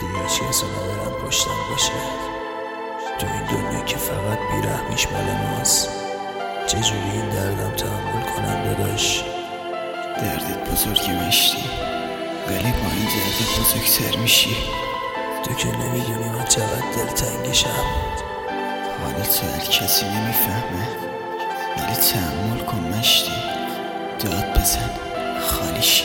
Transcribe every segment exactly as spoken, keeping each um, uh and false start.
دیگه هیچ کس رو ندارم پشتم باشه. تو این دنیا که فقط بیرحمیش مال ماست. چجوری این دردم تحمل کنم داداش؟ دردت بزرگی مشتی، ولی با این درد بزرگتر میشی. تو که نمیدونی من چقدر دلتنگشم. حالا تو هر کسی نمیفهمه، ولی تحمل کن مشتی. داد بزن خالی شی.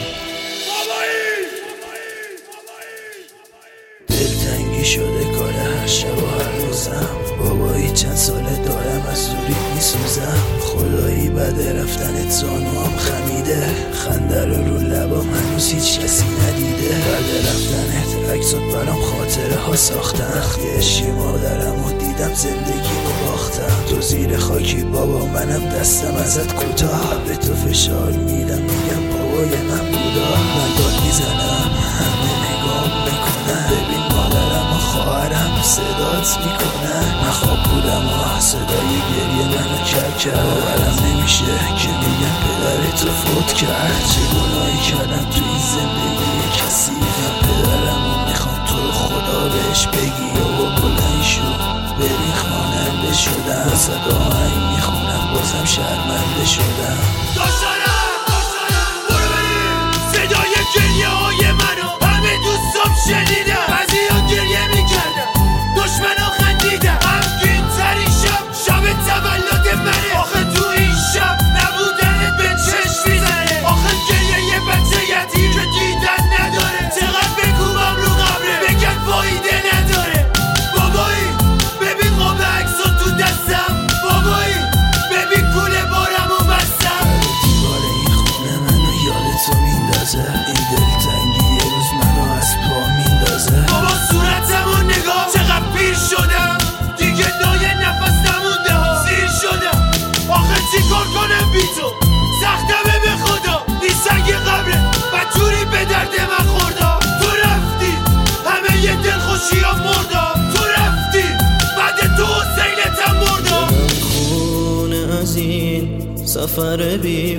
دلتنگی شده کار هر شب و هر روزم. بابایی چند ساله دارم از دوری میسوزم. خدایی بده رفتنت زانوام خمیده. خنده رو رو لبام هنوز هیچ کسی ندیده. بعد رفتنت عکسات برام خاطره ها ساختم. وقتی عشقی مادرم و دیدم زندگی رو باختم. تو زیر خاکی بابا منم دستم ازت کوتاه. به تو فشار میدم میگم بابای من بودا. من داد میزنم همه نگام میکنن. ببین مادرم و خواهرم صدات میکنن. من خواب بودم و صدای گریه منو کر کرد. باورم نمیشه که میگم پدرتو فوت کرد. چه گناهی کردم تو این زندگی کسی. من پدرم و میخوام تو رو خدا بهش بگی. بابا بلند شو ببین خواننده شدم. واسه آهنگ میخونم بازم شرمنده شدم. داشتارم برو بریم صدای گریه های منو همه دوستم شنیدم. بعضیا گریه میکردم دشمنا خندیدم. غمگین ترین شب شب تولد منه. آخه تو این شب نبودنت به چشم میزنه. آخه گریه یه بچه یتیم که دیدن نداره. چقدر بکوبم رو قبره بگن فایده نداره. بابایی ببین قاب عکسا تو دستم. بابایی ببین کوله بارم و بستم. دیوار این خونه منو یاد تو میندازه. این دلتنگی یه روز منو از پا میندازه. بابا صورتمو نگاه چقدر پیر شدم. دیگه نای نفس نمونده ها. سیر شدم آخه چی کار کنم بی تو. سختمه به خدا این سنگ قبره بدجوری به درد من خوردا. تو رفتی همه یه دل خوشی ها مردا. تو رفتی بعد تو حسینتم مردا. دلم خونه از این سفر بی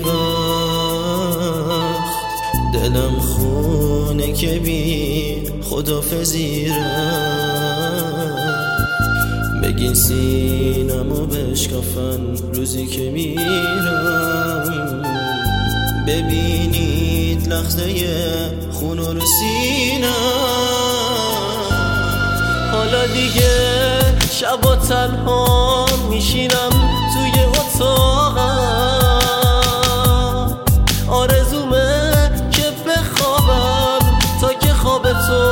وقت. دلم خونه که بی خدافزی رفت. بگین سینمو بشکافن روزی که میرم. ببینید لحظه خون رو سینم. حالا دیگه شبا تنها میشینم توی اتاقم. آرزومه که بخوابم تا که خواب تو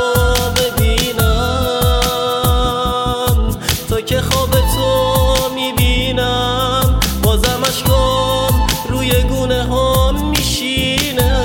ببینم. تا که خواب تو میبینم بازم اشکام روی گونه ها میشینه.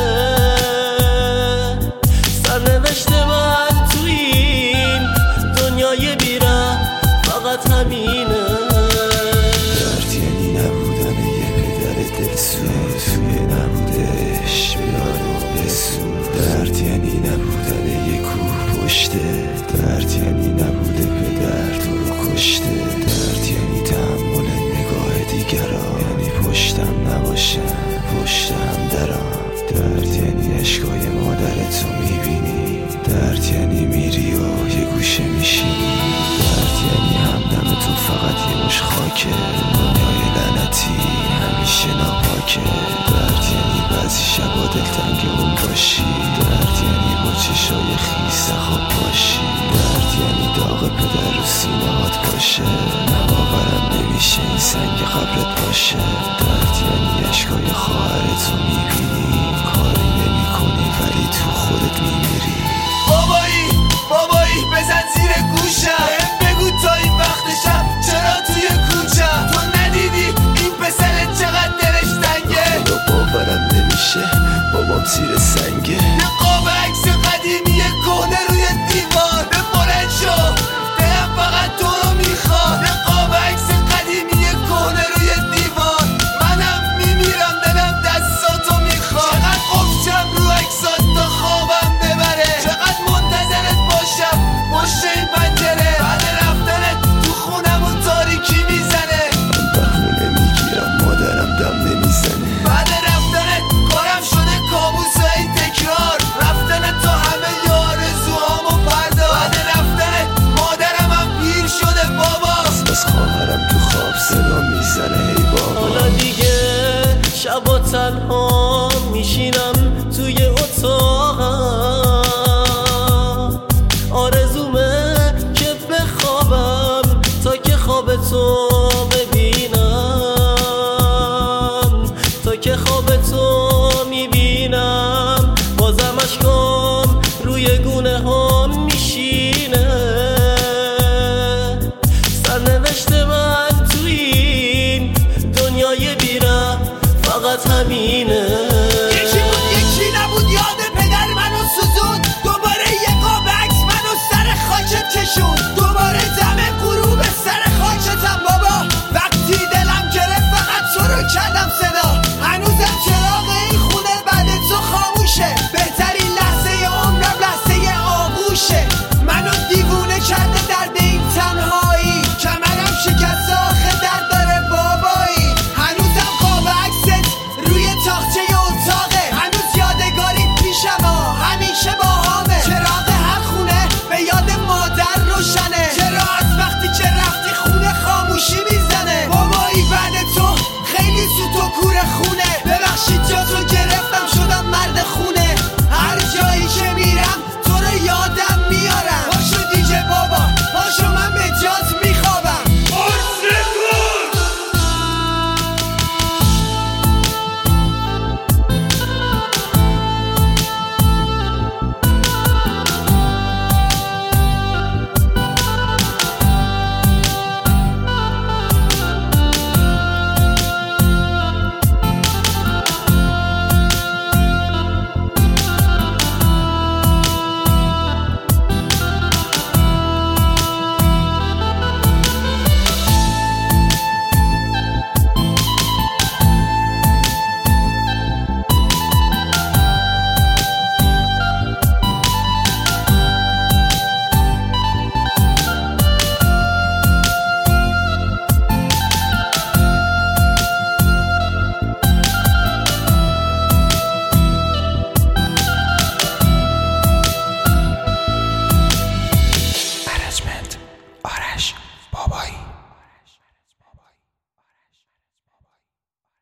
سرنوشت من تو این دنیای بیره فقط همینه. درد یعنی نبودن یه پدر دلسوز. توی نبودش بیار و بسود. درد یعنی نبودن یه کوه پشته. درد یعنی نبوده پدر تو رو کشته. درد یعنی تحمل نگاه دیگران. یعنی پشتم نباشم پشتم درام. درد یعنی عشقای مادرتو میبینی. درد یعنی میری و یه گوشه میشینی. درد یعنی همدم تو فقط یه مش خاکه. دنیای لعنتی همیشه ناپاکه. درد یعنی بعضی شبا دلتنگ اون باشی. درد یعنی با چشای خیس خواب باشی. درد یعنی داغ پدر رو سینه هات باشه. نباورم نمیشه این سنگ قبرت باشه. درد یعنی عشقای خواهرتو میبینی. کار